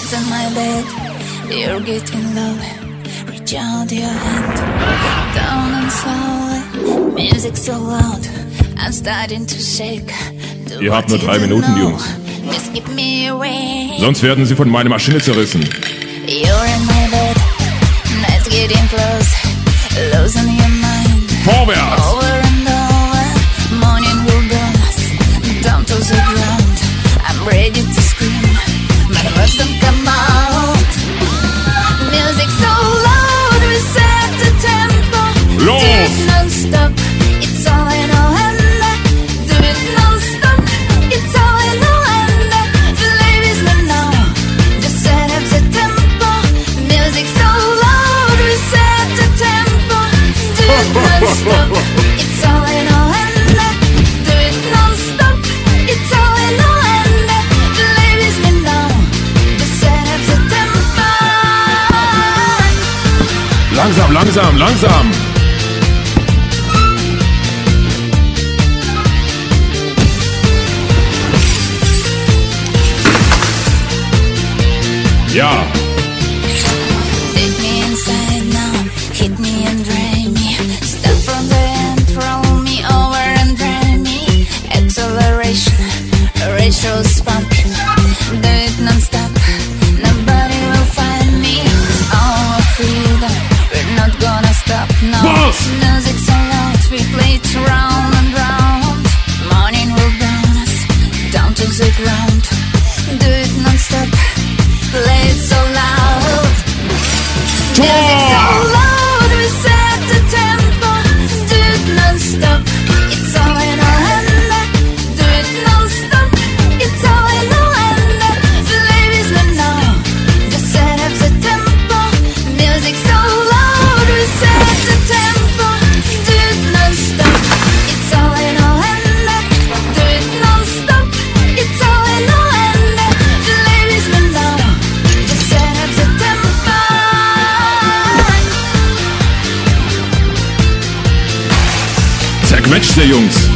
It's on my bed, you're getting low. Reach out your hand, down and slow. Music's so loud, I'm starting to shake. Ihr habt nur 3 Minuten, Jungs. Just give me away. Sonst werden sie von meiner Maschine zerrissen. You're in my bed, night's getting close. Losing your mind. Vorwärts! Over and over, morning will burn us down to the ground. I'm ready to scream, my words don't come out. Music so loud, we set the tempo. Los! Do it non-stop, it's all in our hand. Do it non-stop, it's all in our hand. The ladies know now, just set up the tempo. Music so loud, we set the tempo. Do it non-stop, it's all in our hand. Do it non-stop, it's all in our hand. The ladies know now, just set up the tempo. Langsam, langsam, langsam! Ja! Take me inside now, hit me and drain me. Start from the end, roll me over and drain me. Acceleration, ratios pumping. Do it non-stop, nobody will find me. It's all freedom, we're not gonna stop now. Was? Music's so loud, we play it round and round. Morning will burn us down to the ground. Do it non-stop, play it so loud. Music so loud, we set the tempo. Do it non-stop, it's all in our hand. Do it non-stop, it's all in our hand. The ladies will know, just set up the tempo. Music so loud, we set the tempo. Do it non-stop, it's all in our hand. Do it non-stop, it's all in our hand. The ladies will know, just set up the tempo. Zerquetscht der Jungs!